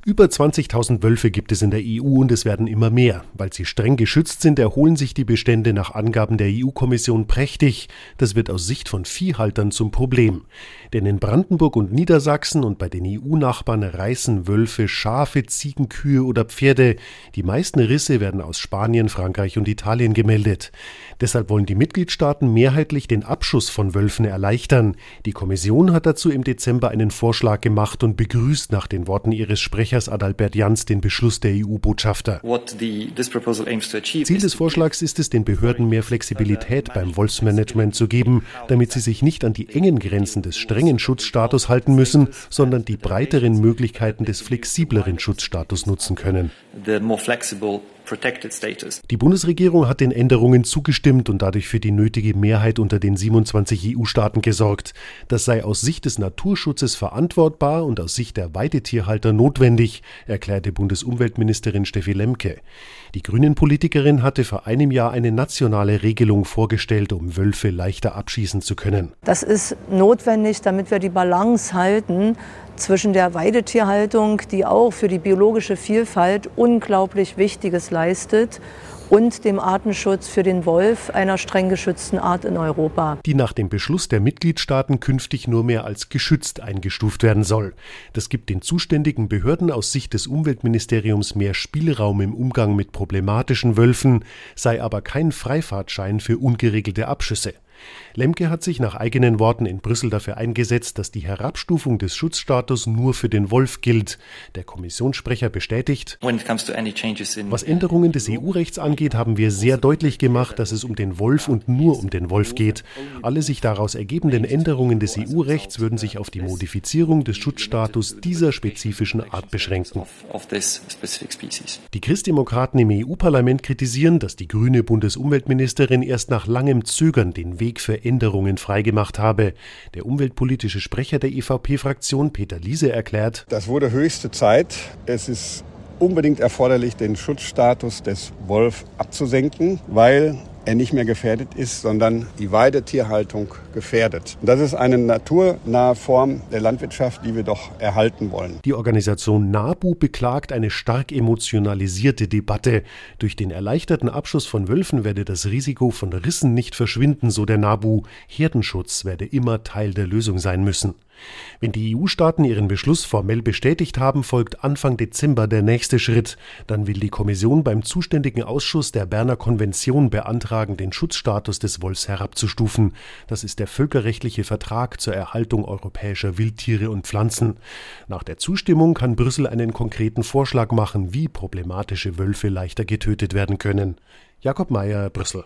Über 20.000 Wölfe gibt es in der EU und es werden immer mehr. Weil sie streng geschützt sind, erholen sich die Bestände nach Angaben der EU-Kommission prächtig. Das wird aus Sicht von Viehhaltern zum Problem. Denn in Brandenburg und Niedersachsen und bei den EU-Nachbarn reißen Wölfe Schafe, Ziegen, Kühe oder Pferde. Die meisten Risse werden aus Spanien, Frankreich und Italien gemeldet. Deshalb wollen die Mitgliedstaaten mehrheitlich den Abschuss von Wölfen erleichtern. Die Kommission hat dazu im Dezember einen Vorschlag gemacht und begrüßt nach den Worten ihres Sprechers Adalbert Jans den Beschluss der EU-Botschafter. Ziel des Vorschlags ist es, den Behörden mehr Flexibilität beim Wolfsmanagement zu geben, damit sie sich nicht an die engen Grenzen des strengen Schutzstatus halten müssen, sondern die breiteren Möglichkeiten des flexibleren Schutzstatus nutzen können. Die Bundesregierung hat den Änderungen zugestimmt und dadurch für die nötige Mehrheit unter den 27 EU-Staaten gesorgt. Das sei aus Sicht des Naturschutzes verantwortbar und aus Sicht der Weidetierhalter notwendig, erklärte Bundesumweltministerin Steffi Lemke. Die Grünen-Politikerin hatte vor einem Jahr eine nationale Regelung vorgestellt, um Wölfe leichter abschießen zu können. Das ist notwendig, damit wir die Balance halten zwischen der Weidetierhaltung, die auch für die biologische Vielfalt unglaublich Wichtiges leistet, und dem Artenschutz für den Wolf, einer streng geschützten Art in Europa. Die nach dem Beschluss der Mitgliedstaaten künftig nur mehr als geschützt eingestuft werden soll. Das gibt den zuständigen Behörden aus Sicht des Umweltministeriums mehr Spielraum im Umgang mit problematischen Wölfen, sei aber kein Freifahrtschein für ungeregelte Abschüsse. Lemke hat sich nach eigenen Worten in Brüssel dafür eingesetzt, dass die Herabstufung des Schutzstatus nur für den Wolf gilt. Der Kommissionssprecher bestätigt, was Änderungen des EU-Rechts angeht, haben wir sehr deutlich gemacht, dass es um den Wolf und nur um den Wolf geht. Alle sich daraus ergebenden Änderungen des EU-Rechts würden sich auf die Modifizierung des Schutzstatus dieser spezifischen Art beschränken. Die Christdemokraten im EU-Parlament kritisieren, dass die grüne Bundesumweltministerin erst nach langem Zögern den Weg für Änderungen freigemacht habe. Der umweltpolitische Sprecher der EVP-Fraktion, Peter Liese, erklärt: Das wurde höchste Zeit. Es ist unbedingt erforderlich, den Schutzstatus des Wolf abzusenken, weil er nicht mehr gefährdet ist, sondern die Weidetierhaltung gefährdet. Das ist eine naturnahe Form der Landwirtschaft, die wir doch erhalten wollen. Die Organisation NABU beklagt eine stark emotionalisierte Debatte. Durch den erleichterten Abschuss von Wölfen werde das Risiko von Rissen nicht verschwinden, so der NABU. Herdenschutz werde immer Teil der Lösung sein müssen. Wenn die EU-Staaten ihren Beschluss formell bestätigt haben, folgt Anfang Dezember der nächste Schritt. Dann will die Kommission beim zuständigen Ausschuss der Berner Konvention beantragen, den Schutzstatus des Wolfs herabzustufen. Das ist der völkerrechtliche Vertrag zur Erhaltung europäischer Wildtiere und Pflanzen. Nach der Zustimmung kann Brüssel einen konkreten Vorschlag machen, wie problematische Wölfe leichter getötet werden können. Jakob Mayer, Brüssel.